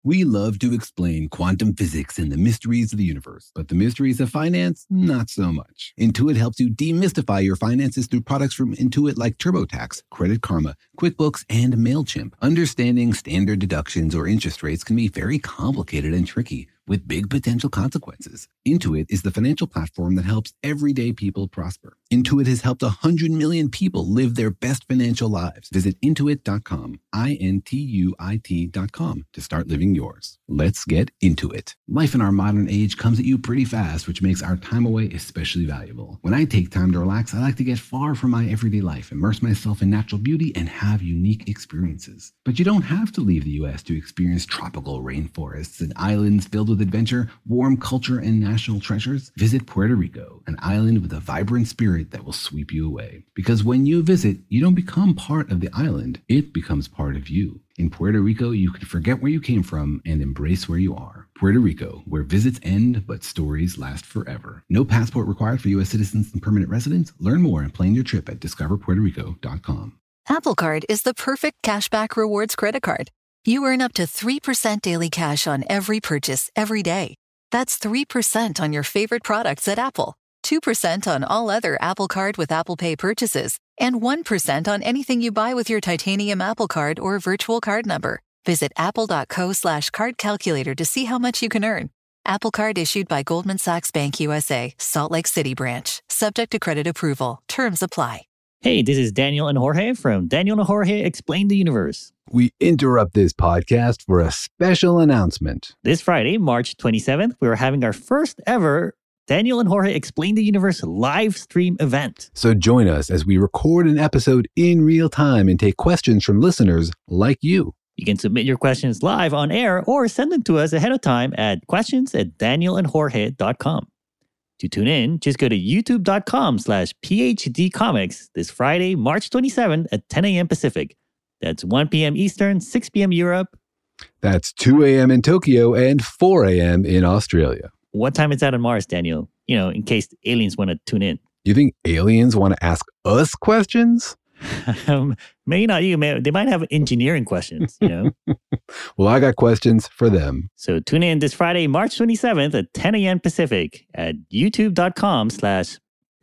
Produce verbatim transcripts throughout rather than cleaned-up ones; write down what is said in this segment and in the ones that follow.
We love to explain quantum physics and the mysteries of the universe, but the mysteries of finance, not so much. Intuit helps you demystify your finances through products from Intuit like TurboTax, Credit Karma, QuickBooks, and MailChimp. Understanding standard deductions or interest rates can be very complicated and tricky, with big potential consequences. Intuit is the financial platform that helps everyday people prosper. Intuit has helped one hundred million people live their best financial lives. Visit intuit dot com, I N T U I T dot com, to start living yours. Let's get into it. Life in our modern age comes at you pretty fast, which makes our time away especially valuable. When I take time to relax, I like to get far from my everyday life, immerse myself in natural beauty, and have unique experiences. But you don't have to leave the U S to experience tropical rainforests and islands filled with adventure, warm culture, and national treasures. Visit Puerto Rico, an island with a vibrant spirit that will sweep you away. Because when you visit, you don't become part of the island, it becomes part of you. In Puerto Rico, you can forget where you came from and embrace where you are. Puerto Rico, where visits end, but stories last forever. No passport required for U S citizens and permanent residents. Learn more and plan your trip at discover puerto rico dot com. Apple Card is the perfect cashback rewards credit card. You earn up to three percent daily cash on every purchase every day. That's three percent on your favorite products at Apple, two percent on all other Apple Card with Apple Pay purchases, and one percent on anything you buy with your titanium Apple Card or virtual card number. Visit apple.co slash card calculator to see how much you can earn. Apple Card issued by Goldman Sachs Bank U S A, Salt Lake City branch. Subject to credit approval. Terms apply. Hey, this is Daniel and Jorge from Daniel and Jorge Explain the Universe. We interrupt this podcast for a special announcement. This Friday, March twenty-seventh, we are having our first ever Daniel and Jorge Explain the Universe live stream event. So join us as we record an episode in real time and take questions from listeners like you. You can submit your questions live on air or send them to us ahead of time at questions at daniel and jorge dot com. To tune in, just go to youtube.com slash phdcomics this Friday, March twenty-seventh at ten a.m. Pacific. That's one p.m. Eastern, six p.m. Europe. That's two a.m. in Tokyo and four a.m. in Australia. What time is that on Mars, Daniel? You know, in case aliens want to tune in. You think aliens want to ask us questions? um, maybe not you. May, they might have engineering questions, you know? Well, I got questions for them. So tune in this Friday, March twenty-seventh at ten a.m. Pacific at youtube.com slash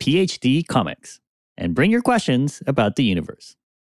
phdcomics. And bring your questions about the universe.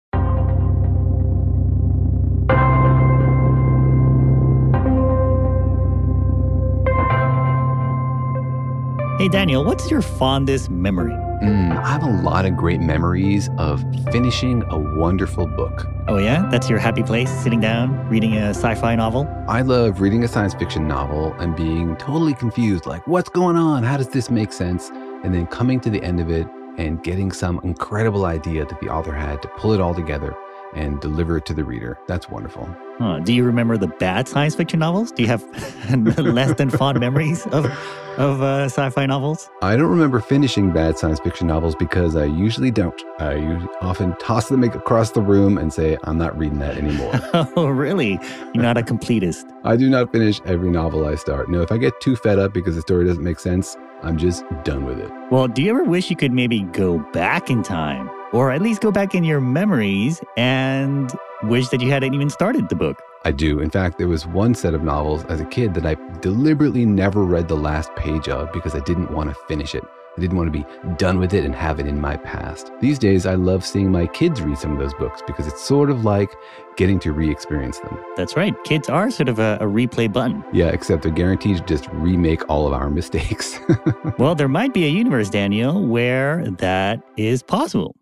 Hey, Daniel, what's your fondest memory? Mm, I have a lot of great memories of finishing a wonderful book. Oh, yeah? That's your happy place, sitting down, reading a sci-fi novel? I love reading a science fiction novel and being totally confused, like, what's going on? How does this make sense? And then coming to the end of it and getting some incredible idea that the author had to pull it all together and deliver it to the reader. That's wonderful. Huh. Do you remember the bad science fiction novels? Do you have less than fond memories of of uh, sci-fi novels? I don't remember finishing bad science fiction novels because I usually don't. I usually often toss them across the room and say, I'm not reading that anymore. Oh, really? You're not a completist. I do not finish every novel I start. No, if I get too fed up because the story doesn't make sense, I'm just done with it. Well, do you ever wish you could maybe go back in time? Or at least go back in your memories and wish that you hadn't even started the book? I do. In fact, there was one set of novels as a kid that I deliberately never read the last page of because I didn't want to finish it. I didn't want to be done with it and have it in my past. These days, I love seeing my kids read some of those books because it's sort of like getting to re-experience them. That's right. Kids are sort of a, a replay button. Yeah, except they're guaranteed to just remake all of our mistakes. Well, there might be a universe, Daniel, where that is possible.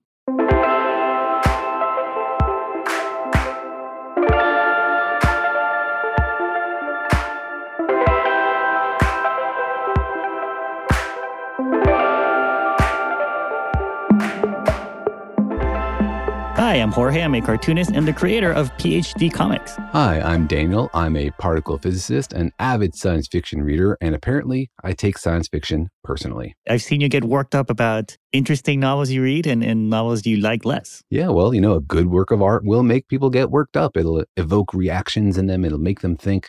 Hi, I'm Jorge. I'm a cartoonist and the creator of P H D Comics. Hi, I'm Daniel. I'm a particle physicist, an avid science fiction reader, and apparently I take science fiction personally. I've seen you get worked up about interesting novels you read and, and novels you like less. Yeah, well, you know, a good work of art will make people get worked up. It'll evoke reactions in them. It'll make them think.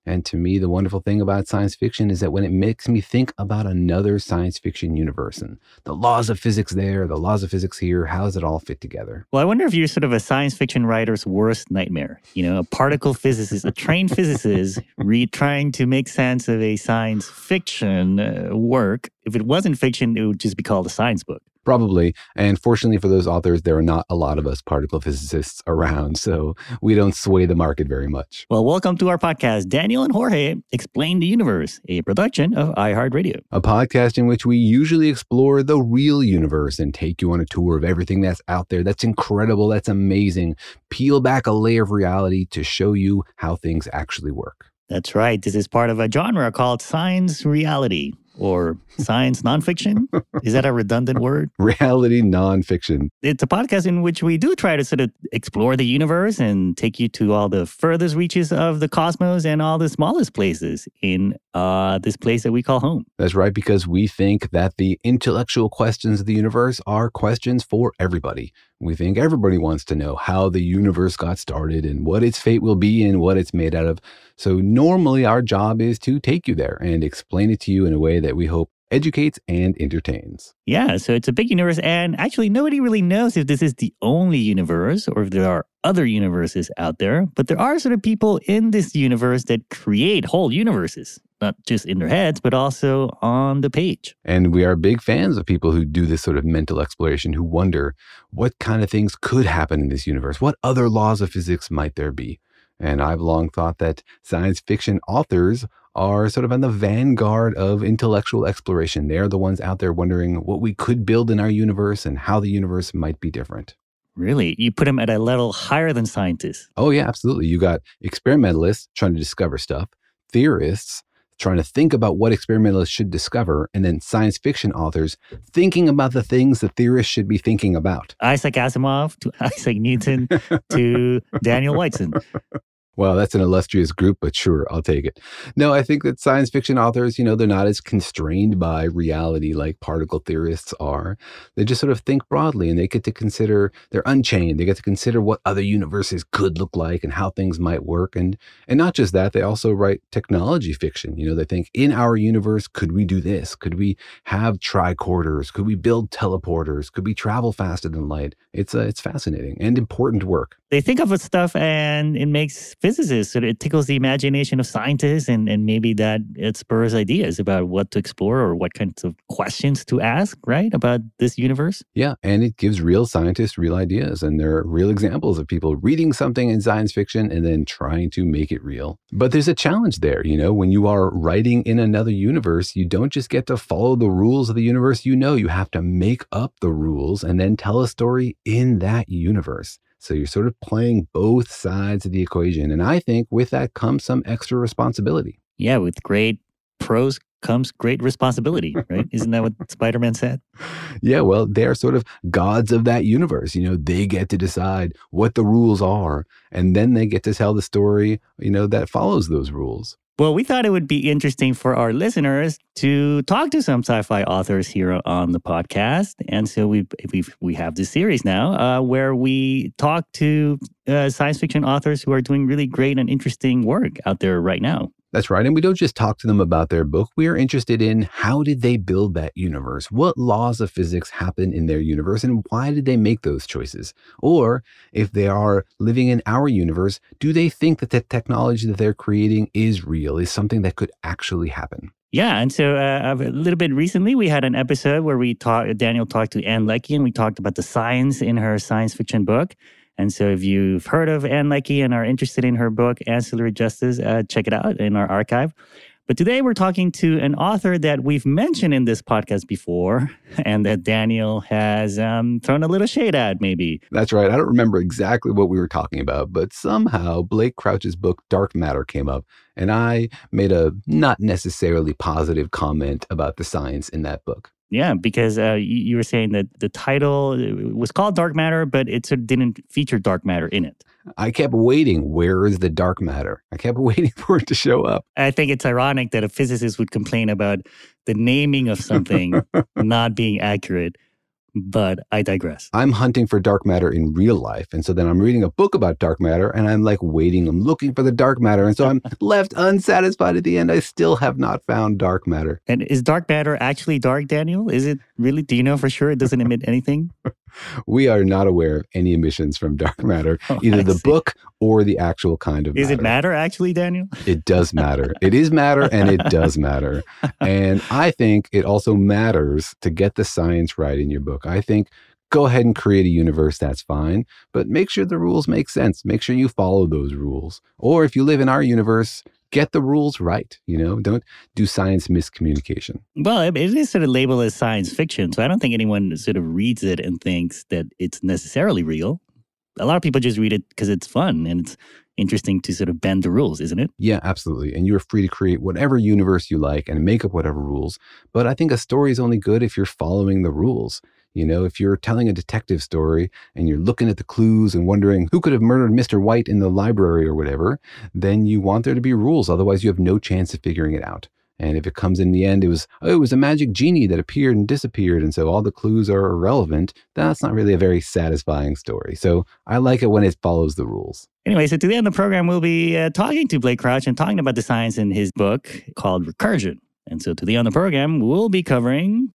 And to me, the wonderful thing about science fiction is that when it makes me think about another science fiction universe and the laws of physics there, the laws of physics here, how does it all fit together? Well, I wonder if you're sort of a science fiction writer's worst nightmare. You know, a particle physicist, a trained physicist, re- trying to make sense of a science fiction uh, work. If it wasn't fiction, it would just be called a science book. Probably. And fortunately for those authors, there are not a lot of us particle physicists around, so we don't sway the market very much. Well, welcome to our podcast, Daniel and Jorge Explain the Universe, a production of iHeartRadio. A podcast in which we usually explore the real universe and take you on a tour of everything that's out there, that's incredible, that's amazing. Peel back a layer of reality to show you how things actually work. That's right. This is part of a genre called science reality. Or science nonfiction? Is that a redundant word? Reality nonfiction. It's a podcast in which we do try to sort of explore the universe and take you to all the furthest reaches of the cosmos and all the smallest places in uh, this place that we call home. That's right, because we think that the intellectual questions of the universe are questions for everybody. We think everybody wants to know how the universe got started and what its fate will be and what it's made out of. So normally our job is to take you there and explain it to you in a way that we hope educates and entertains. Yeah, so it's a big universe, and actually nobody really knows if this is the only universe or if there are other universes out there, but there are sort of people in this universe that create whole universes, not just in their heads, but also on the page. And we are big fans of people who do this sort of mental exploration, who wonder what kind of things could happen in this universe, what other laws of physics might there be. And I've long thought that science fiction authors are sort of on the vanguard of intellectual exploration. They're the ones out there wondering what we could build in our universe and how the universe might be different. Really? You put them at a level higher than scientists? Oh, yeah, absolutely. You got experimentalists trying to discover stuff, theorists trying to think about what experimentalists should discover, and then science fiction authors thinking about the things that theorists should be thinking about. Isaac Asimov to Isaac Newton to Daniel Whiteson. Well, that's an illustrious group, but sure, I'll take it. No, I think that science fiction authors, you know, they're not as constrained by reality like particle theorists are. They just sort of think broadly, and they get to consider, they're unchained. They get to consider what other universes could look like and how things might work. And and not just that, they also write technology fiction. You know, they think, in our universe, could we do this? Could we have tricorders? Could we build teleporters? Could we travel faster than light? It's uh, it's fascinating and important work. They think of stuff and it makes physicists, so it tickles the imagination of scientists, and, and maybe that it spurs ideas about what to explore or what kinds of questions to ask, right, about this universe. Yeah, and it gives real scientists real ideas, and there are real examples of people reading something in science fiction and then trying to make it real. But there's a challenge there, you know, when you are writing in another universe, you don't just get to follow the rules of the universe you know, you have to make up the rules and then tell a story in that universe. So you're sort of playing both sides of the equation. And I think with that comes some extra responsibility. Yeah, with great pros comes great responsibility, right? Isn't that what Spider-Man said? Yeah, well, they're sort of gods of that universe. You know, they get to decide what the rules are, and then they get to tell the story, you know, that follows those rules. Well, we thought it would be interesting for our listeners to talk to some sci-fi authors here on the podcast. And so we we we have this series now uh, where we talk to uh, science fiction authors who are doing really great and interesting work out there right now. That's right. And we don't just talk to them about their book. We are interested in how did they build that universe? What laws of physics happen in their universe? And why did they make those choices? Or if they are living in our universe, do they think that the technology that they're creating is real, is something that could actually happen? Yeah, and so uh, a little bit recently, we had an episode where we talked. Daniel talked to Ann Leckie, and we talked about the science in her science fiction book. And so if you've heard of Ann Leckie and are interested in her book, Ancillary Justice, uh, check it out in our archive. But today we're talking to an author that we've mentioned in this podcast before and that Daniel has um, thrown a little shade at, maybe. That's right. I don't remember exactly what we were talking about, but somehow Blake Crouch's book, Dark Matter, came up, and I made a not necessarily positive comment about the science in that book. Yeah, because uh, you, you were saying that the title was called Dark Matter, but it sort of didn't feature dark matter in it. I kept waiting. Where is the dark matter? I kept waiting for it to show up. I think it's ironic that a physicist would complain about the naming of something not being accurate, but I digress. I'm hunting for dark matter in real life. And so then I'm reading a book about dark matter and I'm like waiting, I'm looking for the dark matter. And so I'm left unsatisfied at the end. I still have not found dark matter. And is dark matter actually dark, Daniel? Is it really? Do you know for sure it doesn't emit anything? We are not aware of any emissions from dark matter, oh, either I the see. book or the actual kind of is matter. Is it matter actually, Daniel? It does matter. It is matter and it does matter. And I think it also matters to get the science right in your book. I think go ahead and create a universe, that's fine. But make sure the rules make sense. Make sure you follow those rules. Or if you live in our universe, get the rules right, you know? Don't do science miscommunication. Well, it is sort of labeled as science fiction, so I don't think anyone sort of reads it and thinks that it's necessarily real. A lot of people just read it because it's fun and it's interesting to sort of bend the rules, isn't it? Yeah, absolutely. And you're free to create whatever universe you like and make up whatever rules. But I think a story is only good if you're following the rules. You know, if you're telling a detective story and you're looking at the clues and wondering who could have murdered Mister White in the library or whatever, then you want there to be rules. Otherwise, you have no chance of figuring it out. And if it comes in the end, it was, oh, it was a magic genie that appeared and disappeared. And so all the clues are irrelevant. That's not really a very satisfying story. So I like it when it follows the rules. Anyway, so today on the program, we'll be uh, talking to Blake Crouch and talking about the science in his book called Recursion. And so today on the program, we'll be covering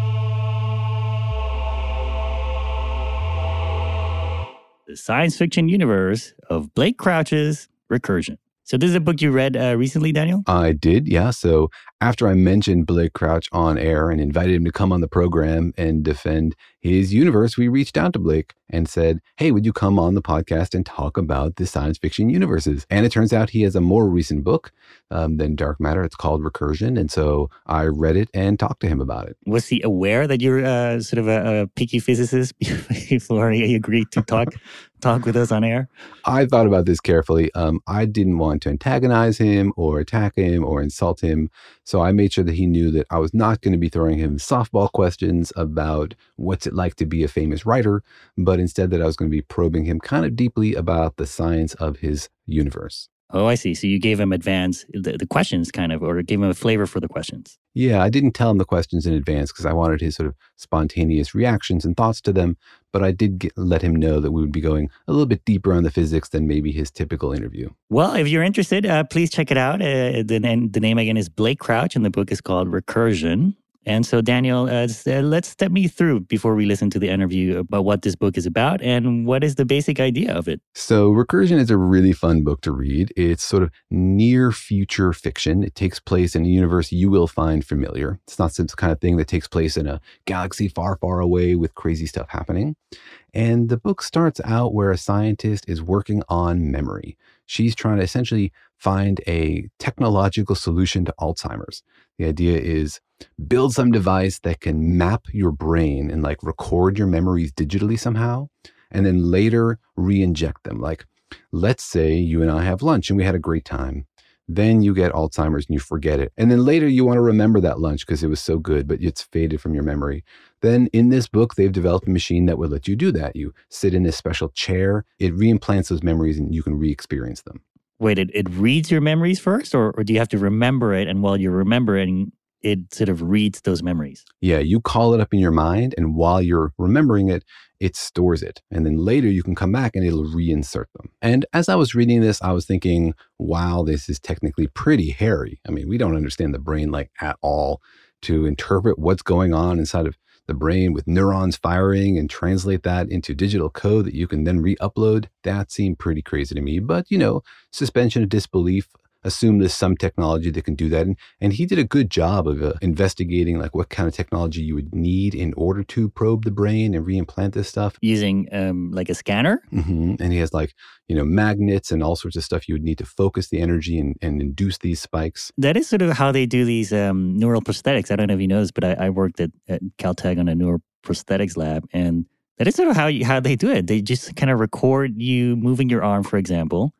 the science fiction universe of Blake Crouch's Recursion. So this is a book you read uh, recently, Daniel? I did, yeah. So after I mentioned Blake Crouch on air and invited him to come on the program and defend his universe, we reached out to Blake and said, hey, would you come on the podcast and talk about the science fiction universes? And it turns out he has a more recent book um, than Dark Matter. It's called Recursion. And so I read it and talked to him about it. Was he aware that you're uh, sort of a, a picky physicist before he agreed to talk talk with us on air? I thought about this carefully. Um, I didn't want to antagonize him or attack him or insult him. So I made sure that he knew that I was not going to be throwing him softball questions about what's it like to be a famous writer, but instead that I was going to be probing him kind of deeply about the science of his universe. Oh, I see. So you gave him advance, the, the questions kind of, or gave him a flavor for the questions. Yeah, I didn't tell him the questions in advance because I wanted his sort of spontaneous reactions and thoughts to them. But I did get, let him know that we would be going a little bit deeper on the physics than maybe his typical interview. Well, if you're interested, uh, please check it out. Uh, the, the name again is Blake Crouch, and the book is called Recursion. And so, Daniel, uh, let's step me through before we listen to the interview about what this book is about and what is the basic idea of it. So Recursion is a really fun book to read. It's sort of near future fiction. It takes place in a universe you will find familiar. It's not some kind of thing that takes place in a galaxy far, far away with crazy stuff happening. And the book starts out where a scientist is working on memory. She's trying to essentially find a technological solution to Alzheimer's. The idea is build some device that can map your brain and like record your memories digitally somehow, and then later re-inject them. Like, let's say you and I have lunch and we had a great time. Then you get Alzheimer's and you forget it. And then later you want to remember that lunch because it was so good, but it's faded from your memory. Then in this book, they've developed a machine that would let you do that. You sit in this special chair, it re-implants those memories and you can re-experience them. Wait, it, it reads your memories first, or, or do you have to remember it? And while you're remembering, it sort of reads those memories? Yeah, you call it up in your mind, and while you're remembering it, it stores it. And then later you can come back and it'll reinsert them. And as I was reading this, I was thinking, wow, this is technically pretty hairy. I mean, we don't understand the brain like at all. To interpret what's going on inside of the brain with neurons firing and translate that into digital code that you can then re-upload, that seemed pretty crazy to me. But, you know, suspension of disbelief, assume there's some technology that can do that. And, and he did a good job of uh, investigating like what kind of technology you would need in order to probe the brain and reimplant this stuff. Using um, like a scanner? Mm-hmm. And he has like, you know, magnets and all sorts of stuff you would need to focus the energy and, and induce these spikes. That is sort of how they do these um, neural prosthetics. I don't know if you know this, but I, I worked at, at Caltech on a neural prosthetics lab. And that is sort of how, you, how they do it. They just kind of record you moving your arm, for example,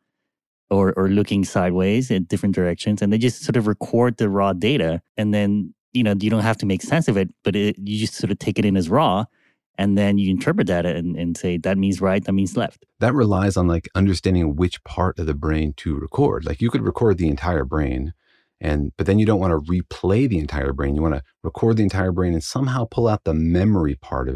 or or looking sideways in different directions, and they just sort of record the raw data, and then, you know, you don't have to make sense of it, but it, you just sort of take it in as raw, and then you interpret that and, and say, that means right, that means left. That relies on like understanding which part of the brain to record. Like you could record the entire brain, and but then you don't want to replay the entire brain. You want to record the entire brain and somehow pull out the memory part of it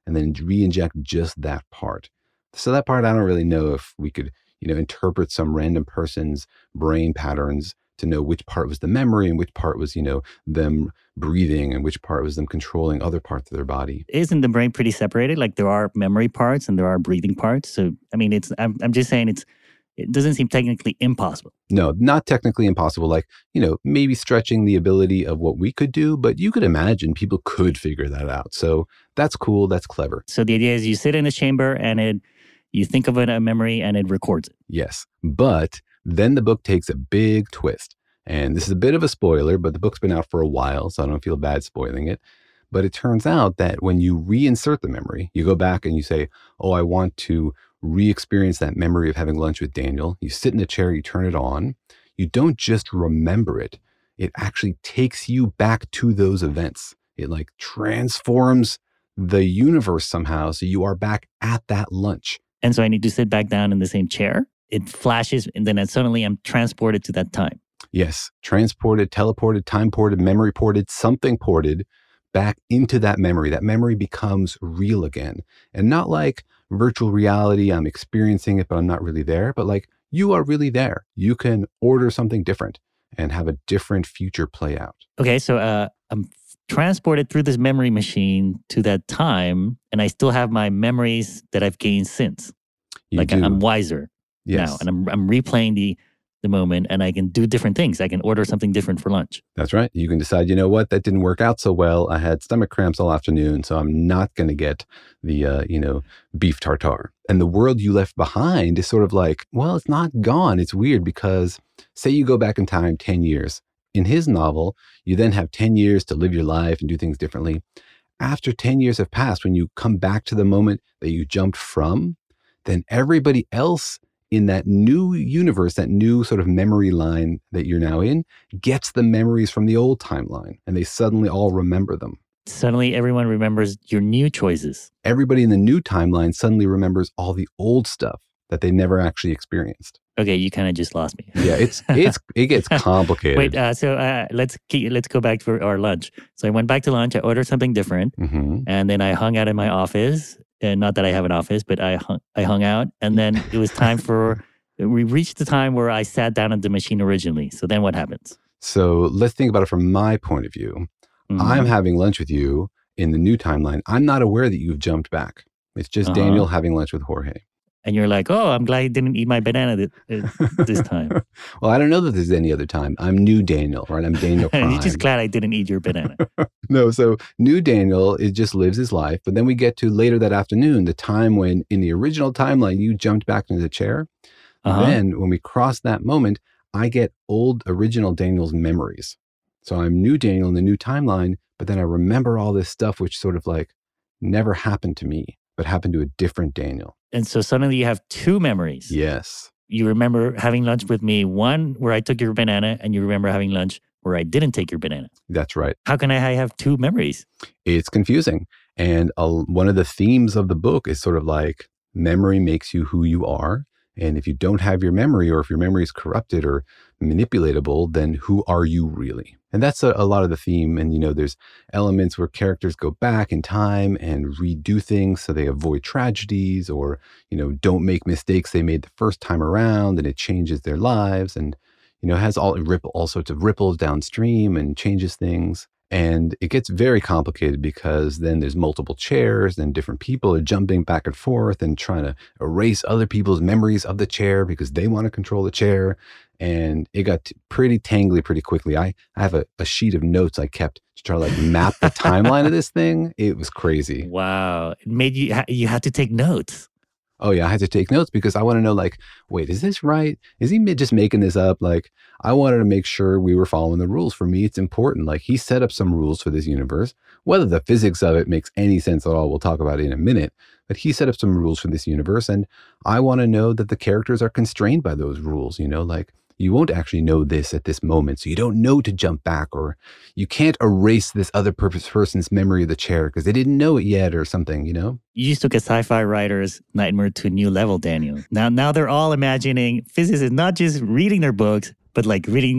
and then re-inject just that part. So that part, I don't really know if we could, you know, interpret some random person's brain patterns to know which part was the memory and which part was, you know, them breathing and which part was them controlling other parts of their body. Isn't the brain pretty separated? Like there are memory parts and there are breathing parts. So, I mean, it's, I'm, I'm just saying it's, it doesn't seem technically impossible. No, not technically impossible. Like, you know, maybe stretching the ability of what we could do, but you could imagine people could figure that out. So that's cool. That's clever. So the idea is you sit in a chamber and it, you think of it, a memory and it records it. Yes. But then the book takes a big twist. And this is a bit of a spoiler, but the book's been out for a while, so I don't feel bad spoiling it. But it turns out that when you reinsert the memory, you go back and you say, oh, I want to re-experience that memory of having lunch with Daniel. You sit in a chair, you turn it on. You don't just remember it. It actually takes you back to those events. It like transforms the universe somehow. So you are back at that lunch. And so I need to sit back down in the same chair. It flashes and then suddenly I'm transported to that time. Yes. Transported, teleported, time ported, memory ported, something ported back into that memory. That memory becomes real again. And not like virtual reality, I'm experiencing it, but I'm not really there. But like you are really there. You can order something different and have a different future play out. Okay, so uh, I'm transported through this memory machine to that time, and I still have my memories that I've gained since. You like do. I'm wiser Yes. now, and I'm I'm replaying the the moment, and I can do different things. I can order something different for lunch. That's right. You can decide, you know what, that didn't work out so well. I had stomach cramps all afternoon, so I'm not going to get the, uh, you know, beef tartare. And the world you left behind is sort of like, well, it's not gone. It's weird because say you go back in time ten years. In his novel, you then have ten years to live your life and do things differently. After ten years have passed, when you come back to the moment that you jumped from, then everybody else in that new universe, that new sort of memory line that you're now in, gets the memories from the old timeline, and they suddenly all remember them. Suddenly, everyone remembers your new choices. Everybody in the new timeline suddenly remembers all the old stuff that they never actually experienced. Okay, you kind of just lost me. Yeah, it's it's it gets complicated. Wait, uh, so uh, let's keep, let's go back for our lunch. So I went back to lunch. I ordered something different, mm-hmm. and then I hung out in my office. And not that I have an office, but I hung, I hung out. And then it was time for, we reached the time where I sat down at the machine originally. So then what happens? So let's think about it from my point of view. Mm-hmm. I'm having lunch with you in the new timeline. I'm not aware that you've jumped back. It's just uh-huh. Daniel having lunch with Jorge. And you're like, oh, I'm glad I didn't eat my banana th- this time. Well, I don't know that there's any other time. I'm new Daniel, right? I'm Daniel Prime. You're just glad I didn't eat your banana. No, so new Daniel, it just lives his life. But then we get to later that afternoon, the time when in the original timeline, you jumped back into the chair. Uh-huh. Then when we cross that moment, I get old original Daniel's memories. So I'm new Daniel in the new timeline, but then I remember all this stuff, which sort of like never happened to me, but happened to a different Daniel. And so suddenly you have two memories. Yes. You remember having lunch with me, one where I took your banana, and you remember having lunch where I didn't take your banana. That's right. How can I have two memories? It's confusing. And uh, one of the themes of the book is sort of like memory makes you who you are. And if you don't have your memory, or if your memory is corrupted or manipulatable, then who are you really? And that's a, a lot of the theme. And, you know, there's elements where characters go back in time and redo things so they avoid tragedies, or, you know, don't make mistakes they made the first time around, and it changes their lives. And, you know, it has all, ripple, all sorts of ripples downstream and changes things. And it gets very complicated because then there's multiple chairs and different people are jumping back and forth and trying to erase other people's memories of the chair because they want to control the chair. And it got t- pretty tangly pretty quickly. I, I have a, a sheet of notes I kept to try to like map the timeline of this thing. It was crazy. Wow. It made you, ha- you had to take notes. Oh yeah, I had to take notes because I want to know, like, wait, is this right? Is he just making this up? Like, I wanted to make sure we were following the rules. For me, it's important. Like, he set up some rules for this universe. Whether the physics of it makes any sense at all, we'll talk about it in a minute. But he set up some rules for this universe, and I want to know that the characters are constrained by those rules. You know, like, you won't actually know this at this moment, so you don't know to jump back, or you can't erase this other person's memory of the chair because they didn't know it yet or something, you know? You just took a sci-fi writer's nightmare to a new level, Daniel. Now now they're all imagining physicists not just reading their books, but like reading it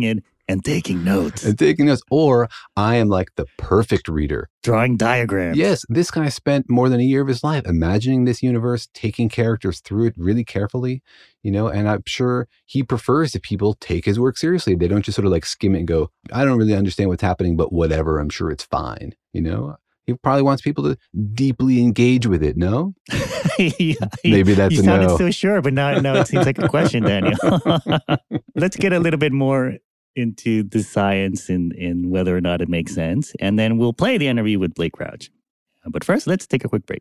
And taking notes. And taking notes. Or I am like the perfect reader. Drawing diagrams. Yes, this guy spent more than a year of his life imagining this universe, taking characters through it really carefully, you know, and I'm sure he prefers that people take his work seriously. They don't just sort of like skim it and go, I don't really understand what's happening, but whatever, I'm sure it's fine, you know? He probably wants people to deeply engage with it, no? yeah, Maybe that's you a sounded no. so sure, but now, now it seems like a question, Daniel. Let's get a little bit more into the science and, and whether or not it makes sense. And then we'll play the interview with Blake Crouch. But first, let's take a quick break.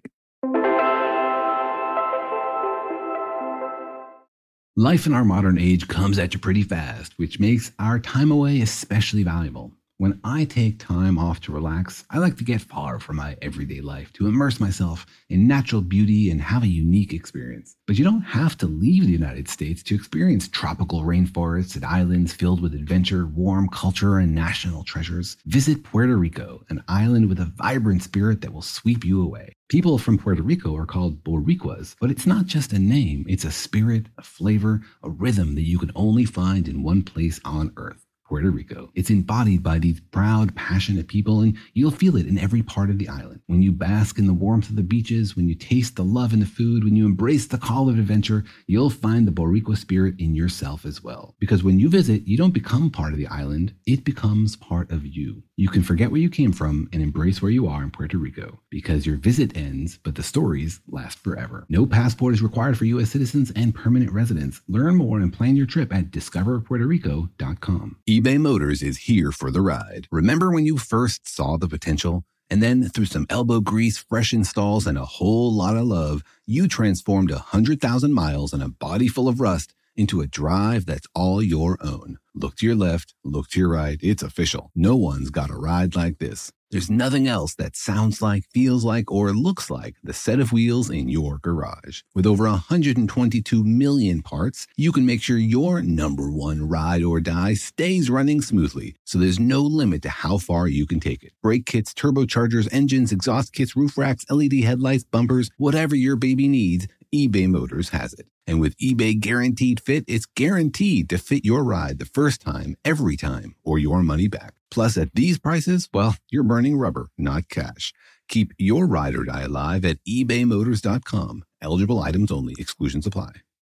Life in our modern age comes at you pretty fast, which makes our time away especially valuable. When I take time off to relax, I like to get far from my everyday life to immerse myself in natural beauty and have a unique experience. But you don't have to leave the United States to experience tropical rainforests and islands filled with adventure, warm culture, and national treasures. Visit Puerto Rico, an island with a vibrant spirit that will sweep you away. People from Puerto Rico are called Boricuas, but it's not just a name. It's a spirit, a flavor, a rhythm that you can only find in one place on Earth. Puerto Rico. It's embodied by these proud, passionate people, and you'll feel it in every part of the island. When you bask in the warmth of the beaches, when you taste the love in the food, when you embrace the call of adventure, you'll find the Boricua spirit in yourself as well. Because when you visit, you don't become part of the island, it becomes part of you. You can forget where you came from and embrace where you are in Puerto Rico, because your visit ends, but the stories last forever. No passport is required for U S citizens and permanent residents. Learn more and plan your trip at discover puerto rico dot com. eBay Motors is here for the ride. Remember when you first saw the potential? And then through some elbow grease, fresh installs, and a whole lot of love, you transformed one hundred thousand miles and a body full of rust into a drive that's all your own. Look to your left, look to your right. It's official. No one's got a ride like this. There's nothing else that sounds like, feels like, or looks like the set of wheels in your garage. With over one hundred twenty-two million parts, you can make sure your number one ride or die stays running smoothly, so there's no limit to how far you can take it. Brake kits, turbochargers, engines, exhaust kits, roof racks, L E D headlights, bumpers, whatever your baby needs, eBay Motors has it. And with eBay Guaranteed Fit, it's guaranteed to fit your ride the first time, every time, or your money back. Plus, at these prices, well, you're burning rubber, not cash. Keep your ride or die alive at ebay motors dot com. Eligible items only. Exclusions apply.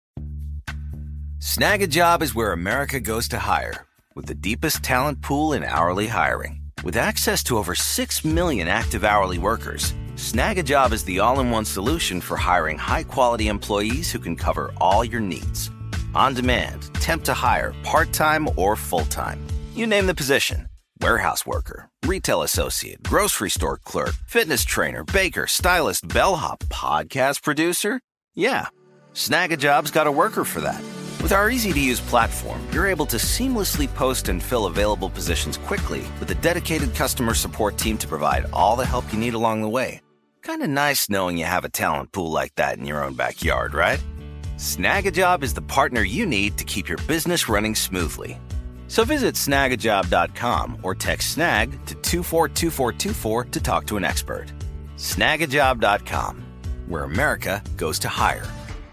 Snag a Job is where America goes to hire, with the deepest talent pool in hourly hiring. With access to over six million active hourly workers, Snag a Job is the all-in-one solution for hiring high-quality employees who can cover all your needs. On demand, temp to hire, part-time or full-time. You name the position. Warehouse worker, retail associate, grocery store clerk, fitness trainer, baker, stylist, bellhop, podcast producer. Yeah, Snag a Job's got a worker for that. With our easy-to-use platform, you're able to seamlessly post and fill available positions quickly with a dedicated customer support team to provide all the help you need along the way. Kind of nice knowing you have a talent pool like that in your own backyard, right? Snag a Job is the partner you need to keep your business running smoothly. So visit snag a job dot com or text snag to two four two four two four to talk to an expert. snag a job dot com, where America goes to hire.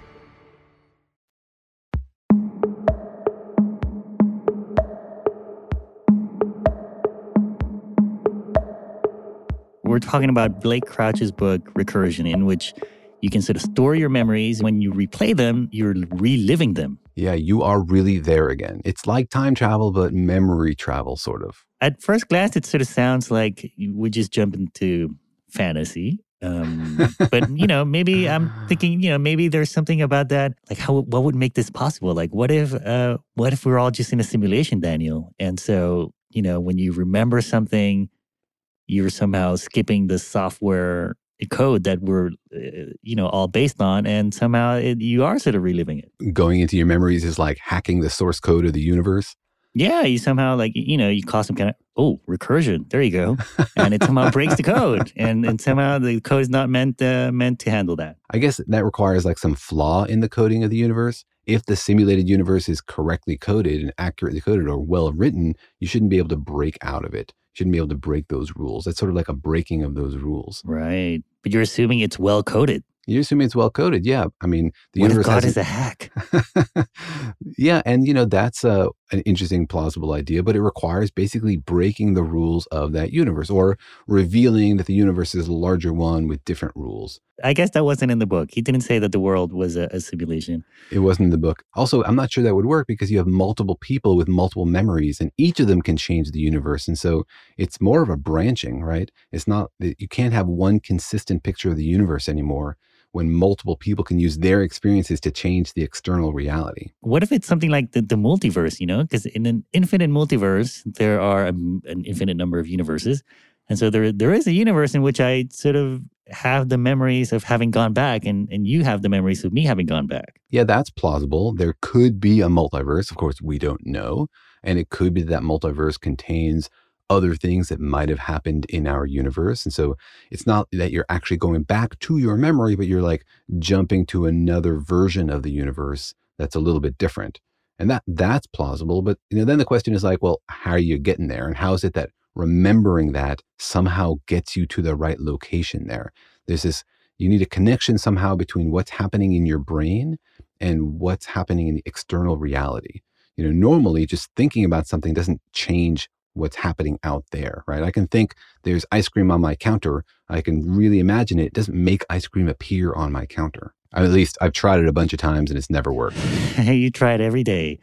We're talking about Blake Crouch's book, Recursion, in which you can sort of store your memories. When you replay them, you're reliving them. Yeah, you are really there again. It's like time travel, but memory travel, sort of. At first glance, it sort of sounds like we just jump into fantasy. Um, but, you know, maybe I'm thinking, you know, maybe there's something about that. Like, how, what would make this possible? Like, what if, uh, what if we're all just in a simulation, Daniel? And so, you know, when you remember something, you're somehow skipping the software code that we're, uh, you know, all based on, and somehow it, you are sort of reliving it. Going into your memories is like hacking the source code of the universe. Yeah, you somehow like, you know, you cause some kind of, oh, recursion, there you go. And it somehow breaks the code. And, and somehow the code is not meant, uh, meant to handle that. I guess that requires like some flaw in the coding of the universe. If the simulated universe is correctly coded and accurately coded or well written, you shouldn't be able to break out of it. You shouldn't be able to break those rules. That's sort of like a breaking of those rules. Right. But you're assuming it's well coded. You're assuming it's well coded. Yeah. I mean, the what universe if God has is a hack? Yeah. And, you know, that's uh, an interesting, plausible idea, but it requires basically breaking the rules of that universe or revealing that the universe is a larger one with different rules. I guess that wasn't in the book. He didn't say that the world was a, a simulation. It wasn't in the book. Also, I'm not sure that would work because you have multiple people with multiple memories and each of them can change the universe. And so it's more of a branching, right? It's not that you can't have one consistent picture of the universe anymore when multiple people can use their experiences to change the external reality. What if it's something like the, the multiverse, you know? Because in an infinite multiverse, there are a, an infinite number of universes. And so there there is a universe in which I sort of have the memories of having gone back and, and you have the memories of me having gone back. Yeah, that's plausible. There could be a multiverse. Of course, we don't know. And it could be that multiverse contains other things that might have happened in our universe. And so it's not that you're actually going back to your memory, but you're like jumping to another version of the universe that's a little bit different. And that that's plausible. But you know, then the question is like, well, how are you getting there? And how is it that remembering that somehow gets you to the right location there? There's this, you need a connection somehow between what's happening in your brain and what's happening in the external reality. You know, normally just thinking about something doesn't change what's happening out there, right? I can think there's ice cream on my counter. I can really imagine it. It doesn't make ice cream appear on my counter. At least I've tried it a bunch of times and it's never worked. You try it every day.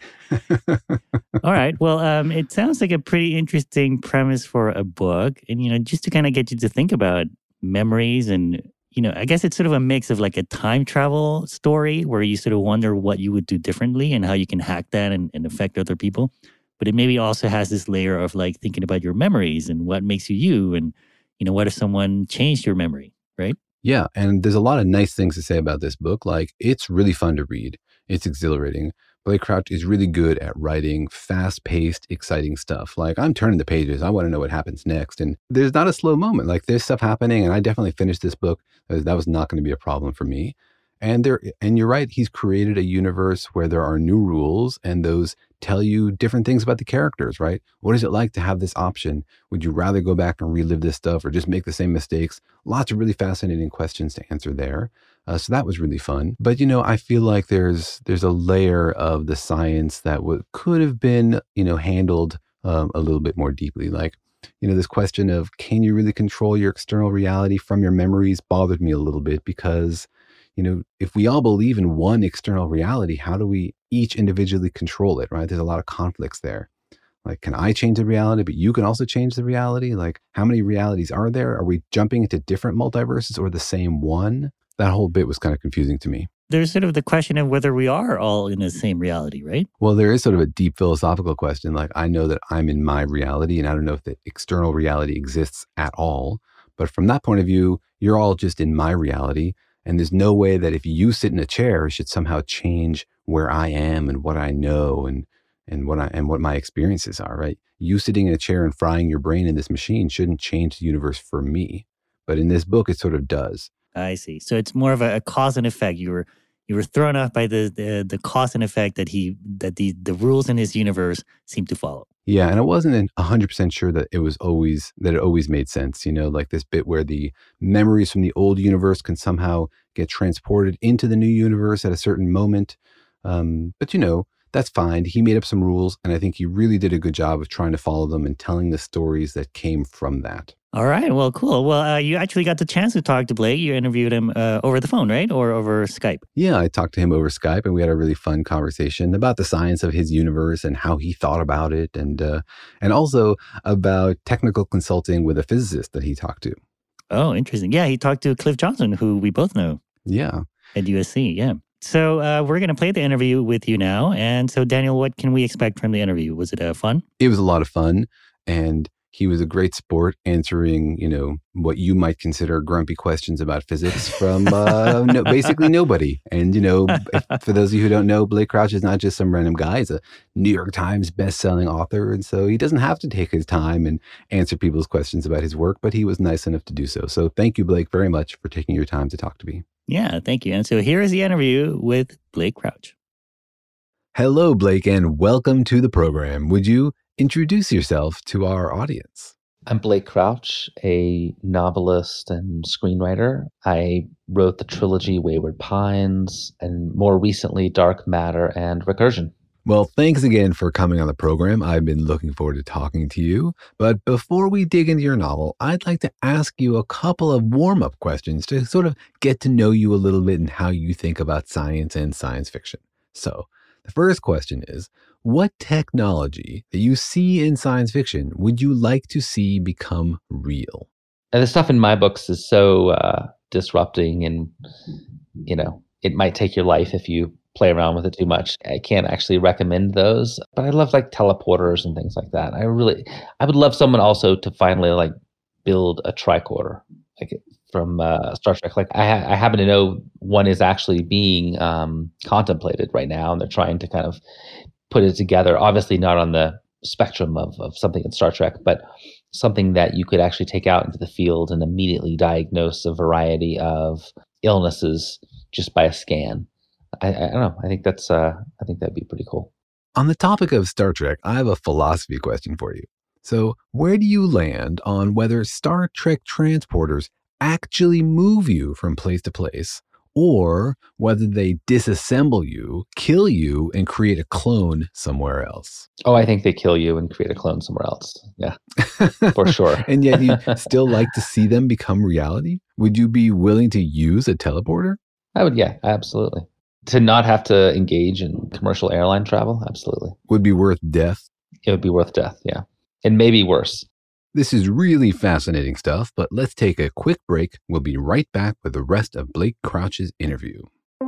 All right. Well, um, it sounds like a pretty interesting premise for a book. And, you know, just to kind of get you to think about memories and, you know, I guess it's sort of a mix of like a time travel story where you sort of wonder what you would do differently and how you can hack that and, and affect other people. But it maybe also has this layer of like thinking about your memories and what makes you you. And, you know, what if someone changed your memory, right? Yeah. And there's a lot of nice things to say about this book. Like, it's really fun to read. It's exhilarating. Blake Crouch is really good at writing fast-paced, exciting stuff. Like, I'm turning the pages. I want to know what happens next. And there's not a slow moment. Like, there's stuff happening. And I definitely finished this book. That was not going to be a problem for me. And there, and you're right, he's created a universe where there are new rules and those tell you different things about the characters, right? What is it like to have this option? Would you rather go back and relive this stuff or just make the same mistakes? Lots of really fascinating questions to answer there. Uh, so that was really fun. But, you know, I feel like there's there's a layer of the science that w- could have been, you know, handled um, a little bit more deeply. Like, you know, this question of can you really control your external reality from your memories bothered me a little bit because, you know, if we all believe in one external reality, how do we each individually control it, right? There's a lot of conflicts there. Like, can I change the reality, but you can also change the reality? Like, how many realities are there? Are we jumping into different multiverses or the same one? That whole bit was kind of confusing to me. There's sort of the question of whether we are all in the same reality, right? Well, there is sort of a deep philosophical question. Like, I know that I'm in my reality, and I don't know if the external reality exists at all. But from that point of view, you're all just in my reality. And there's no way that if you sit in a chair, it should somehow change where I am and what I know and and what I and what my experiences are, right? You sitting in a chair and frying your brain in this machine shouldn't change the universe for me. But in this book, it sort of does. I see. So it's more of a, a cause and effect. You were you were thrown off by the the, the cause and effect that he that the the rules in his universe seem to follow. Yeah, and I wasn't a hundred percent sure that it was always that it always made sense. You know, like this bit where the memories from the old universe can somehow get transported into the new universe at a certain moment. Um, but you know, that's fine. He made up some rules, and I think he really did a good job of trying to follow them and telling the stories that came from that. All right. Well, cool. Well, uh, you actually got the chance to talk to Blake. You interviewed him uh, over the phone, right? Or over Skype? Yeah, I talked to him over Skype, and we had a really fun conversation about the science of his universe and how he thought about it, and uh, and also about technical consulting with a physicist that he talked to. Oh, interesting. Yeah, he talked to Cliff Johnson, who we both know. Yeah. At U S C, yeah. So uh, we're going to play the interview with you now. And so, Daniel, what can we expect from the interview? Was it uh, fun? It was a lot of fun, and he was a great sport answering, you know, what you might consider grumpy questions about physics from uh, no, basically nobody. And, you know, if, for those of you who don't know, Blake Crouch is not just some random guy. He's a New York Times best-selling author. And so he doesn't have to take his time and answer people's questions about his work, but he was nice enough to do so. So thank you, Blake, very much for taking your time to talk to me. Yeah, thank you. And so here is the interview with Blake Crouch. Hello, Blake, and welcome to the program. Would you introduce yourself to our audience? I'm Blake Crouch, a novelist and screenwriter. I wrote the trilogy Wayward Pines and more recently Dark Matter and Recursion. Well, thanks again for coming on the program. I've been looking forward to talking to you. But before we dig into your novel, I'd like to ask you a couple of warm-up questions to sort of get to know you a little bit and how you think about science and science fiction. So the first question is, what technology that you see in science fiction would you like to see become real? And the stuff in my books is so uh, disrupting, and, you know, it might take your life if you play around with it too much. I can't actually recommend those, but I love like teleporters and things like that. I really, I would love someone also to finally like build a tricorder, like from uh, Star Trek. Like I, ha- I happen to know one is actually being um, contemplated right now, and they're trying to kind of put it together. Obviously, not on the spectrum of of something in Star Trek, but something that you could actually take out into the field and immediately diagnose a variety of illnesses just by a scan. I, I don't know. I think that's. Uh, I think that'd be pretty cool. On the topic of Star Trek, I have a philosophy question for you. So, where do you land on whether Star Trek transporters actually move you from place to place, or whether they disassemble you, kill you, and create a clone somewhere else? Oh, I think they kill you and create a clone somewhere else. Yeah, for sure. And yet, you still like to see them become reality? Would you be willing to use a teleporter? I would. Yeah, absolutely. To not have to engage in commercial airline travel, absolutely. Would be worth death? It would be worth death, yeah. And maybe worse. This is really fascinating stuff, but let's take a quick break. We'll be right back with the rest of Blake Crouch's interview.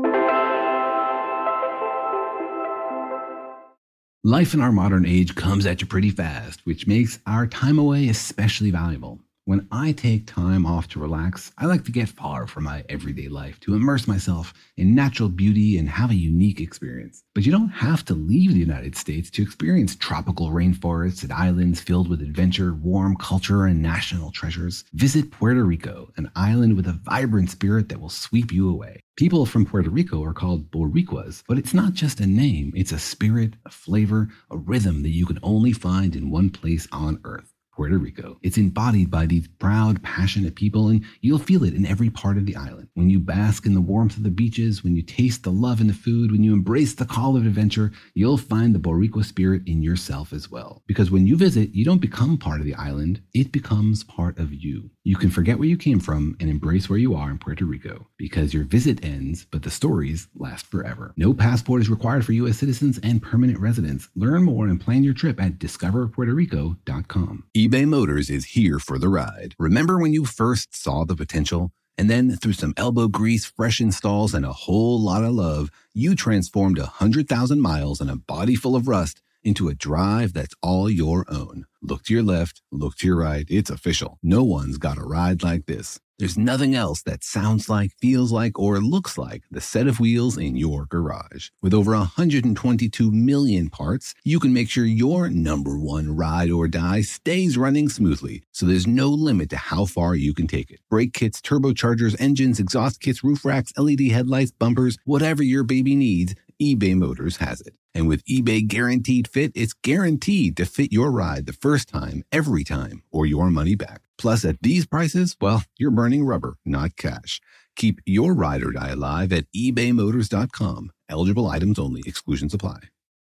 Life in our modern age comes at you pretty fast, which makes our time away especially valuable. When I take time off to relax, I like to get far from my everyday life, to immerse myself in natural beauty and have a unique experience. But you don't have to leave the United States to experience tropical rainforests and islands filled with adventure, warm culture, and national treasures. Visit Puerto Rico, an island with a vibrant spirit that will sweep you away. People from Puerto Rico are called Boricuas, but it's not just a name. It's a spirit, a flavor, a rhythm that you can only find in one place on Earth. Puerto Rico. It's embodied by these proud, passionate people, and you'll feel it in every part of the island. When you bask in the warmth of the beaches, when you taste the love in the food, when you embrace the call of adventure, you'll find the Boricua spirit in yourself as well. Because when you visit, you don't become part of the island, it becomes part of you. You can forget where you came from and embrace where you are in Puerto Rico, because your visit ends, but the stories last forever. No passport is required for U S citizens and permanent residents. Learn more and plan your trip at discover puerto rico dot com. eBay Motors is here for the ride. Remember when you first saw the potential? And then through some elbow grease, fresh installs, and a whole lot of love, you transformed one hundred thousand miles and a body full of rust into a drive that's all your own. Look to your left, look to your right. It's official. No one's got a ride like this. There's nothing else that sounds like, feels like, or looks like the set of wheels in your garage. With over one hundred twenty-two million parts, you can make sure your number one ride or die stays running smoothly, so there's no limit to how far you can take it. Brake kits, turbochargers, engines, exhaust kits, roof racks, L E D headlights, bumpers, whatever your baby needs, eBay Motors has it. And with eBay Guaranteed Fit, it's guaranteed to fit your ride the first time, every time, or your money back. Plus, at these prices, well, you're burning rubber, not cash. Keep your ride or die alive at ebay motors dot com. Eligible items only. Exclusions apply.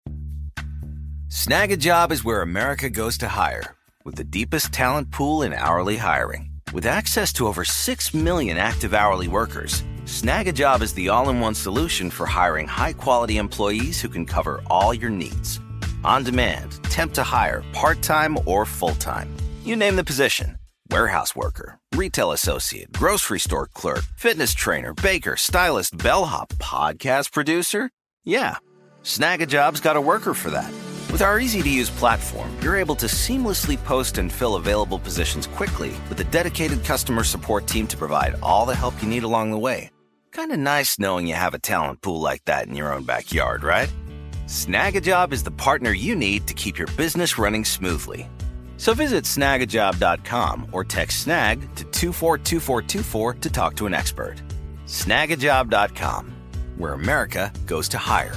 Snag a Job is where America goes to hire, with the deepest talent pool in hourly hiring. With access to over six million active hourly workers, Snag a Job is the all-in-one solution for hiring high-quality employees who can cover all your needs. On demand, temp to hire, part-time or full-time. You name the position. Warehouse worker, retail associate, grocery store clerk, fitness trainer, baker, stylist, bellhop, podcast producer. Yeah, Snag a Job's got a worker for that. With our easy-to-use platform, you're able to seamlessly post and fill available positions quickly with a dedicated customer support team to provide all the help you need along the way. Kind of nice knowing you have a talent pool like that in your own backyard, right? Snag a Job is the partner you need to keep your business running smoothly. So visit snag a job dot com or text SNAG to two four two four two four to talk to an expert. snag a job dot com, where America goes to hire.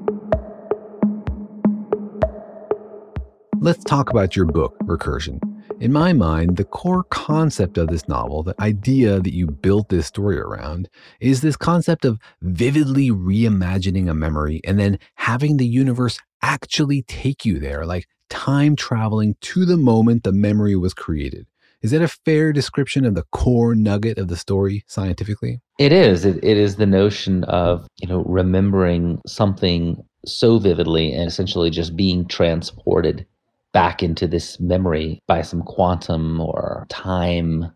Let's talk about your book, Recursion. In my mind, the core concept of this novel, the idea that you built this story around, is this concept of vividly reimagining a memory and then having the universe actually take you there, like time traveling to the moment the memory was created. Is that a fair description of the core nugget of the story scientifically? It is. It, it is the notion of, you know, remembering something so vividly and essentially just being transported back into this memory by some quantum or time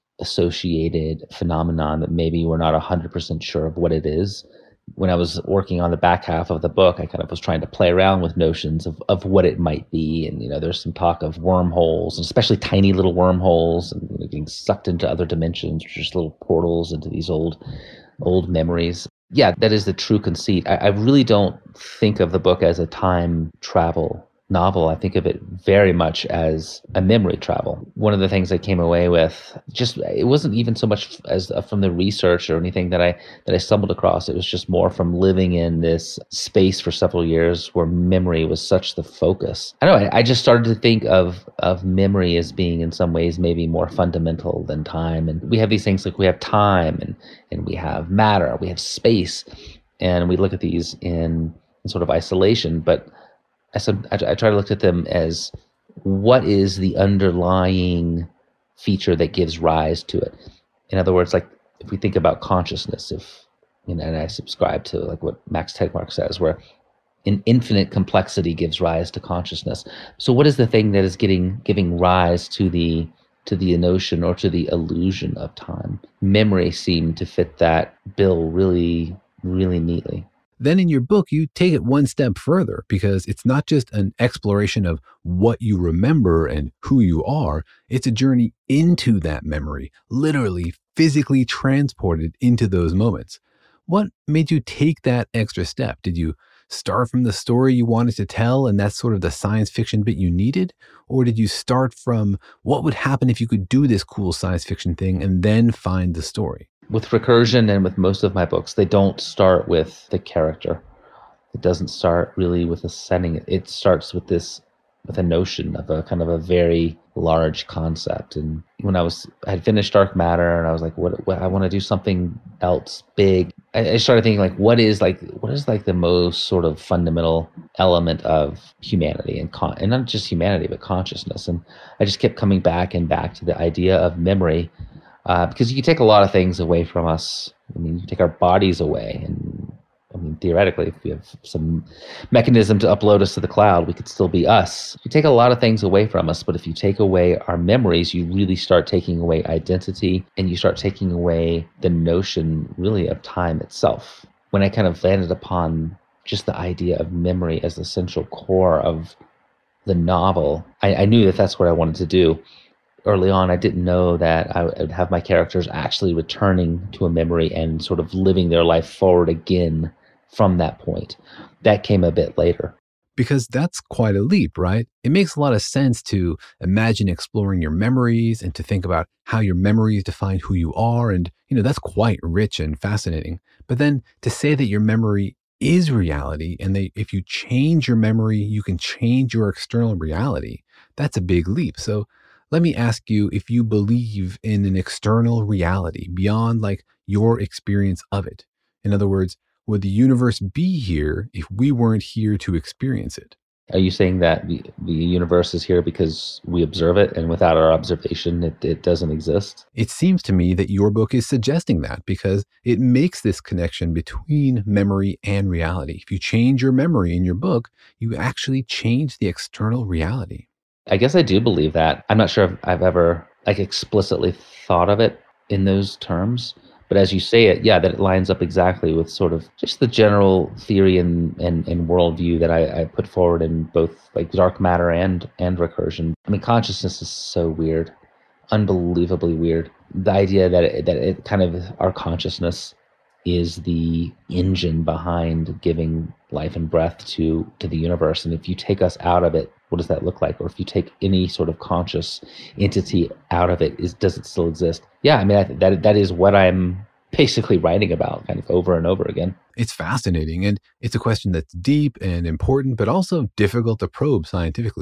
associated phenomenon that maybe we're not one hundred percent sure of what it is. When I was working on the back half of the book, I kind of was trying to play around with notions of, of what it might be. And, you know, there's some talk of wormholes, and especially tiny little wormholes, and, you know, getting sucked into other dimensions, just little portals into these old, old memories. Yeah, that is the true conceit. I, I really don't think of the book as a time travel novel. I think of it very much as a memory travel. One of the things I came away with, just it wasn't even so much as uh, from the research or anything that I that I stumbled across. It was just more from living in this space for several years where memory was such the focus. I don't know. I, I just started to think of of memory as being in some ways maybe more fundamental than time. And we have these things like we have time and and we have matter, we have space, and we look at these in, in sort of isolation, but I, said, I, I try to look at them as what is the underlying feature that gives rise to it. In other words, like if we think about consciousness, if you know, and I subscribe to like what Max Tegmark says, where an infinite complexity gives rise to consciousness. So, what is the thing that is getting giving rise to the to the notion or to the illusion of time? Memory seemed to fit that bill really, really neatly. Then in your book, you take it one step further because it's not just an exploration of what you remember and who you are. It's a journey into that memory, literally physically transported into those moments. What made you take that extra step? Did you start from the story you wanted to tell and that's sort of the science fiction bit you needed? Or did you start from what would happen if you could do this cool science fiction thing and then find the story? With Recursion and with most of my books, they don't start with the character. It doesn't start really with a setting. It starts with this, with a notion of a kind of a very large concept. And when I was, I had finished Dark Matter, and I was like, what? what I want to do something else big. I, I started thinking, like, what is like, what is like the most sort of fundamental element of humanity and con, and not just humanity, but consciousness. And I just kept coming back and back to the idea of memory. Uh, because you can take a lot of things away from us. I mean, you take our bodies away, and I mean, theoretically, if we have some mechanism to upload us to the cloud, we could still be us. You take a lot of things away from us, but if you take away our memories, you really start taking away identity, and you start taking away the notion, really, of time itself. When I kind of landed upon just the idea of memory as the central core of the novel, I, I knew that that's what I wanted to do. Early on, I didn't know that I would have my characters actually returning to a memory and sort of living their life forward again from that point. That came a bit later. Because that's quite a leap, right? It makes a lot of sense to imagine exploring your memories and to think about how your memories define who you are. And, you know, that's quite rich and fascinating. But then to say that your memory is reality and that if you change your memory, you can change your external reality, that's a big leap. So let me ask you if you believe in an external reality beyond like your experience of it. In other words, would the universe be here if we weren't here to experience it? Are you saying that the, the universe is here because we observe it and without our observation, it, it doesn't exist? It seems to me that your book is suggesting that because it makes this connection between memory and reality. If you change your memory in your book, you actually change the external reality. I guess I do believe that. I'm not sure if I've ever like explicitly thought of it in those terms, but as you say it, yeah, that it lines up exactly with sort of just the general theory and and, and worldview that I, I put forward in both like Dark Matter and and Recursion. I mean, consciousness is so weird, unbelievably weird. The idea that it, that it kind of our consciousness is the engine behind giving life and breath to to the universe, and if you take us out of it, what does that look like? Or if you take any sort of conscious entity out of it, is does it still exist? Yeah, I mean, I, that that is what I'm basically writing about kind of over and over again. It's fascinating, and it's a question that's deep and important, but also difficult to probe scientifically.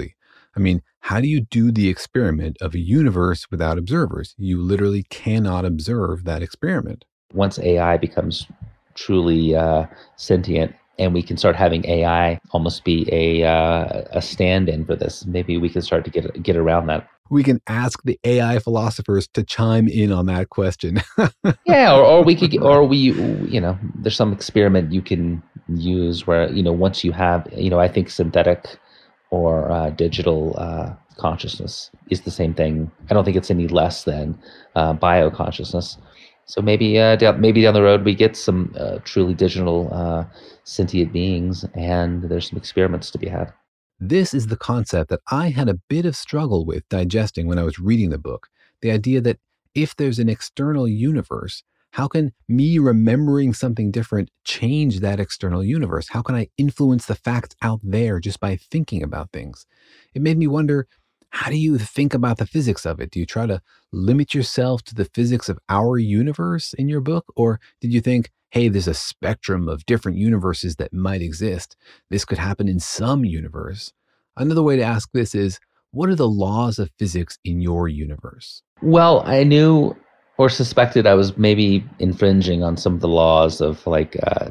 I mean, how do you do the experiment of a universe without observers? You literally cannot observe that experiment. Once A I becomes truly uh, sentient, and we can start having A I almost be a uh, a stand-in for this, maybe we can start to get get around that. We can ask the A I philosophers to chime in on that question. Yeah, or, or we could, or we, you know, there's some experiment you can use where, you know, once you have, you know, I think synthetic or uh, digital uh, consciousness is the same thing. I don't think it's any less than uh, bioconsciousness. So maybe, uh, down, maybe down the road we get some uh, truly digital uh, sentient beings, and there's some experiments to be had. This is the concept that I had a bit of struggle with digesting when I was reading the book. The idea that if there's an external universe, how can me remembering something different change that external universe? How can I influence the facts out there just by thinking about things? It made me wonder, how do you think about the physics of it? Do you try to limit yourself to the physics of our universe in your book? Or did you think, hey, there's a spectrum of different universes that might exist. This could happen in some universe. Another way to ask this is, what are the laws of physics in your universe? Well, I knew or suspected I was maybe infringing on some of the laws of like uh,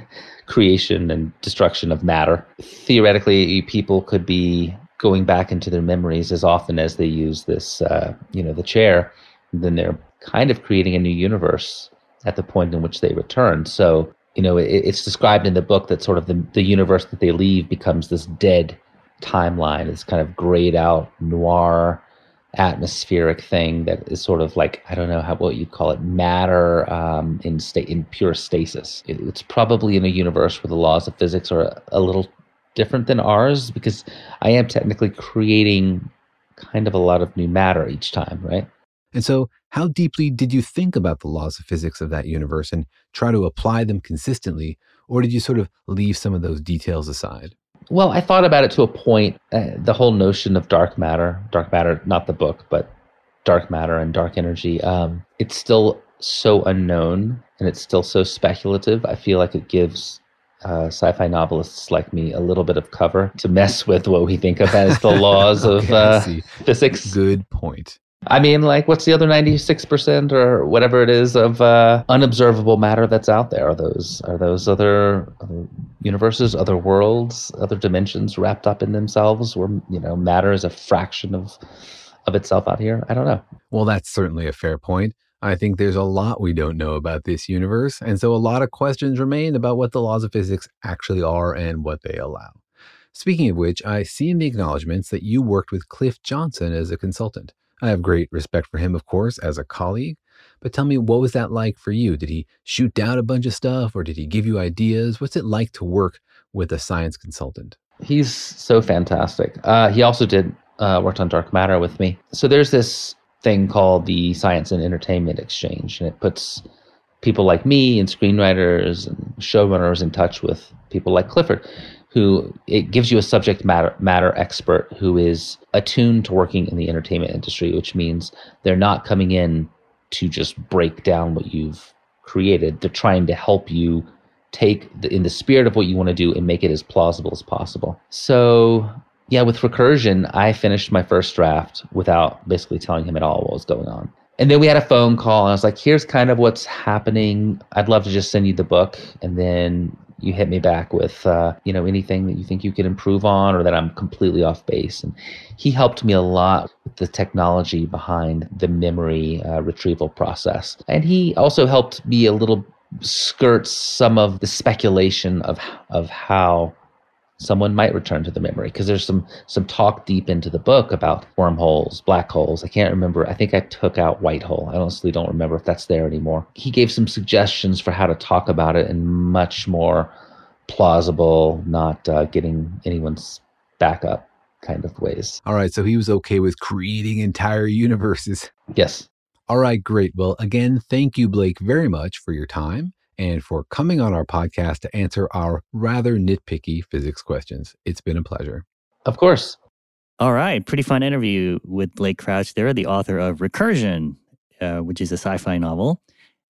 creation and destruction of matter. Theoretically, people could be going back into their memories as often as they use this, uh, you know, the chair. Then they're kind of creating a new universe at the point in which they return. So, you know, it, it's described in the book that sort of the, the universe that they leave becomes this dead timeline. It's kind of grayed out, noir, atmospheric thing that is sort of like, I don't know how what you'd call it, matter um, in state in pure stasis. It, it's probably in a universe where the laws of physics are a, a little different than ours, because I am technically creating kind of a lot of new matter each time, right? And so how deeply did you think about the laws of physics of that universe and try to apply them consistently? Or did you sort of leave some of those details aside? Well, I thought about it to a point. Uh, the whole notion of dark matter, dark matter, not the book, but dark matter and dark energy, um, it's still so unknown and it's still so speculative. I feel like it gives uh, sci-fi novelists like me a little bit of cover to mess with what we think of as the laws okay, of uh, physics. Good point. I mean, like, what's the other ninety-six percent or whatever it is of uh, unobservable matter that's out there? Are those are those other, other universes, other worlds, other dimensions wrapped up in themselves, where, you know, matter is a fraction of of itself out here? I don't know. Well, that's certainly a fair point. I think there's a lot we don't know about this universe, and so a lot of questions remain about what the laws of physics actually are and what they allow. Speaking of which, I see in the acknowledgments that you worked with Cliff Johnson as a consultant. I have great respect for him, of course, as a colleague. But tell me, what was that like for you? Did he shoot down a bunch of stuff, or did he give you ideas? What's it like to work with a science consultant? He's so fantastic. Uh, he also did uh, worked on dark matter with me. So there's this thing called the Science and Entertainment Exchange, and it puts people like me and screenwriters and showrunners in touch with people like Clifford, who it gives you a subject matter matter expert who is attuned to working in the entertainment industry, which means they're not coming in to just break down what you've created. They're trying to help you take the, in the spirit of what you want to do and make it as plausible as possible. So yeah, with Recursion, I finished my first draft without basically telling him at all what was going on. And then we had a phone call, and I was like, here's kind of what's happening. I'd love to just send you the book, and then you hit me back with, uh, you know, anything that you think you could improve on or that I'm completely off base. And he helped me a lot with the technology behind the memory uh, retrieval process. And he also helped me a little skirt some of the speculation of of how someone might return to the memory, because there's some some talk deep into the book about wormholes, black holes. I can't remember. I think I took out white hole. I honestly don't remember if that's there anymore. He gave some suggestions for how to talk about it in much more plausible, not uh, getting anyone's back up kind of ways. All right, so he was okay with creating entire universes. Yes. All right, great. Well, again, thank you, Blake, very much for your time and for coming on our podcast to answer our rather nitpicky physics questions. It's been a pleasure. Of course. All right. Pretty fun interview with Blake Crouch there, the author of Recursion, uh, which is a sci-fi novel.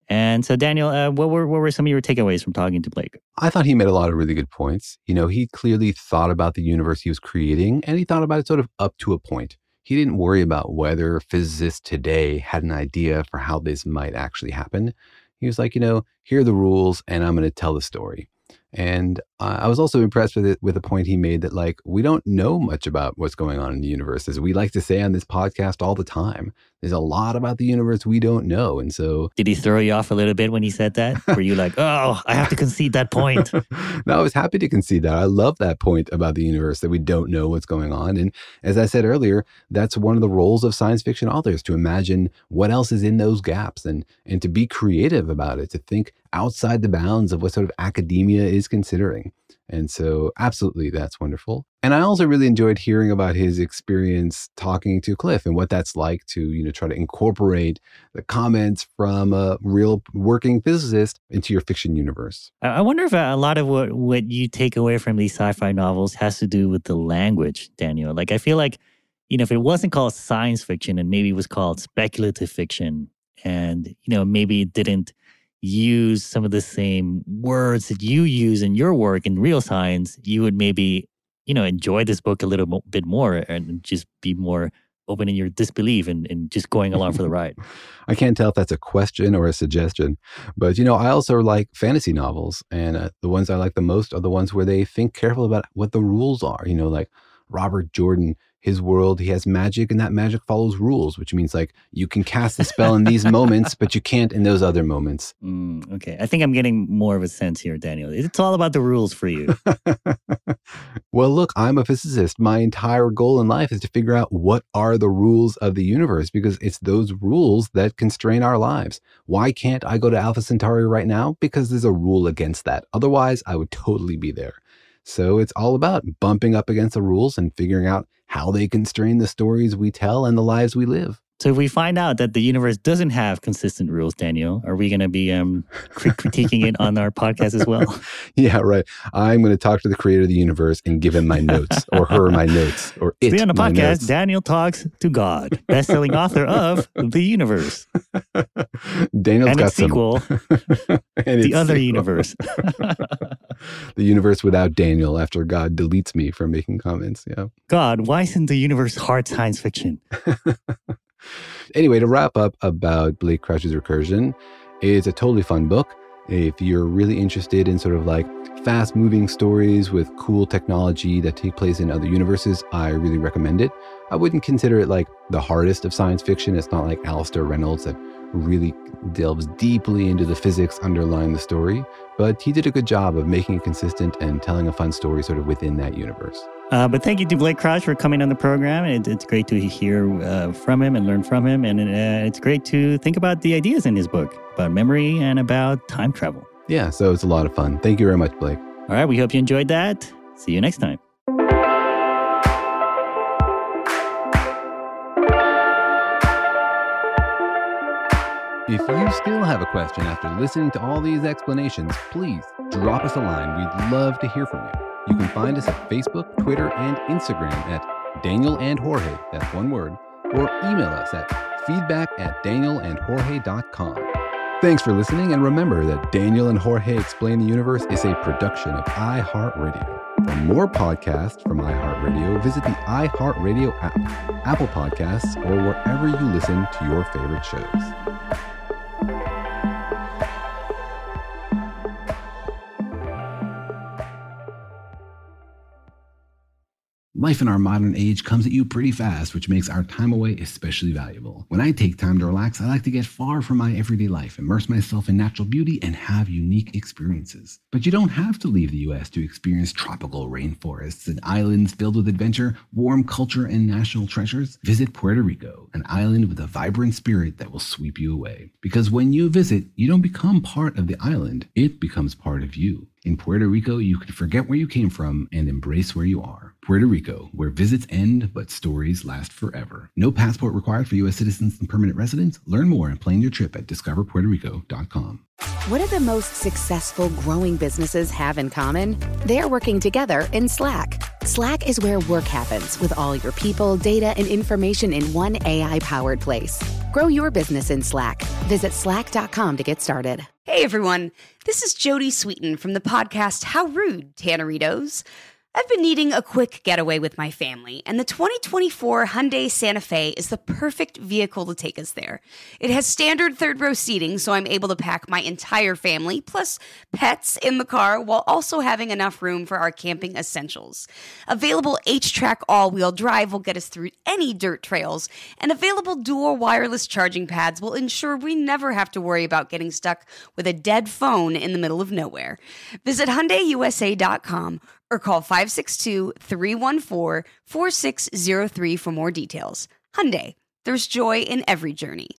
And so, Daniel, uh, what were what were some of your takeaways from talking to Blake? I thought he made a lot of really good points. You know, he clearly thought about the universe he was creating, and he thought about it sort of up to a point. He didn't worry about whether physicists today had an idea for how this might actually happen. He was like, you know, here are the rules, and I'm going to tell the story. And uh, I was also impressed with it with the point he made that, like, we don't know much about what's going on in the universe. As we like to say on this podcast all the time, there's a lot about the universe we don't know. And so... Did he throw you off a little bit when he said that? Were you like, oh, I have to concede that point? No, I was happy to concede that. I love that point about the universe, that we don't know what's going on. And as I said earlier, that's one of the roles of science fiction authors, to imagine what else is in those gaps and, and to be creative about it, to think outside the bounds of what sort of academia is considering. And so absolutely, that's wonderful. And I also really enjoyed hearing about his experience talking to Cliff and what that's like to, you know, try to incorporate the comments from a real working physicist into your fiction universe. I wonder if a lot of what, what you take away from these sci-fi novels has to do with the language, Daniel. Like, I feel like, you know, if it wasn't called science fiction and maybe it was called speculative fiction, and, you know, maybe it didn't use some of the same words that you use in your work in real science, you would maybe, you know, enjoy this book a little mo- bit more and just be more open in your disbelief and, and just going along for the ride. I can't tell if that's a question or a suggestion, but, you know, I also like fantasy novels, and uh, the ones I like the most are the ones where they think careful about what the rules are. You know, like Robert Jordan, his world, he has magic, and that magic follows rules, which means, like, you can cast the spell in these moments, but you can't in those other moments. Mm, okay. I think I'm getting more of a sense here, Daniel. It's all about the rules for you. Well, look, I'm a physicist. My entire goal in life is to figure out what are the rules of the universe, because it's those rules that constrain our lives. Why can't I go to Alpha Centauri right now? Because there's a rule against that. Otherwise, I would totally be there. So it's all about bumping up against the rules and figuring out how they constrain the stories we tell and the lives we live. So if we find out that the universe doesn't have consistent rules, Daniel, are we going to be um, critiquing it on our podcast as well? Yeah, right. I'm going to talk to the creator of the universe and give him my notes, or her my notes, or it Today on the my podcast, notes. Daniel talks to God, best-selling author of The Universe. Daniel's and got its sequel, some... The and its Other sequel. Universe. The universe without Daniel, after God deletes me from making comments. Yeah. God, why isn't the universe hard science fiction? Anyway, to wrap up about Blake Crouch's Recursion, it's a totally fun book. If you're really interested in sort of like fast-moving stories with cool technology that take place in other universes, I really recommend it. I wouldn't consider it like the hardest of science fiction. It's not like Alastair Reynolds that really delves deeply into the physics underlying the story, but he did a good job of making it consistent and telling a fun story sort of within that universe. Uh, but thank you to Blake Crouch for coming on the program. It, it's great to hear uh, from him and learn from him. And uh, it's great to think about the ideas in his book about memory and about time travel. Yeah, so it's a lot of fun. Thank you very much, Blake. All right, we hope you enjoyed that. See you next time. If you still have a question after listening to all these explanations, please drop us a line. We'd love to hear from you. You can find us at Facebook, Twitter, and Instagram at Daniel and Jorge, that's one word, or email us at feedback at daniel and jorge dot com. Thanks for listening, and remember that Daniel and Jorge Explain the Universe is a production of iHeartRadio. For more podcasts from iHeartRadio, visit the iHeartRadio app, Apple Podcasts, or wherever you listen to your favorite shows. Life in our modern age comes at you pretty fast, which makes our time away especially valuable. When I take time to relax, I like to get far from my everyday life, immerse myself in natural beauty, and have unique experiences. But you don't have to leave the U S to experience tropical rainforests and islands filled with adventure, warm culture, and national treasures. Visit Puerto Rico, an island with a vibrant spirit that will sweep you away. Because when you visit, you don't become part of the island, it becomes part of you. In Puerto Rico, you can forget where you came from and embrace where you are. Puerto Rico, where visits end, but stories last forever. No passport required for U S citizens and permanent residents. Learn more and plan your trip at discover puerto rico dot com. What do the most successful growing businesses have in common? They're working together in Slack. Slack is where work happens, with all your people, data, and information in one A I-powered place. Grow your business in Slack Visit slack dot com to get started. Hey everyone, this is Jody Sweeten from the podcast How Rude, Tanneritos. I've been needing a quick getaway with my family, and the twenty twenty-four Hyundai Santa Fe is the perfect vehicle to take us there. It has standard third-row seating, so I'm able to pack my entire family, plus pets, in the car, while also having enough room for our camping essentials. Available H-Track all-wheel drive will get us through any dirt trails, and available dual wireless charging pads will ensure we never have to worry about getting stuck with a dead phone in the middle of nowhere. Visit Hyundai U S A dot com or call five six two, three one four, four six zero three for more details. Hyundai, there's joy in every journey.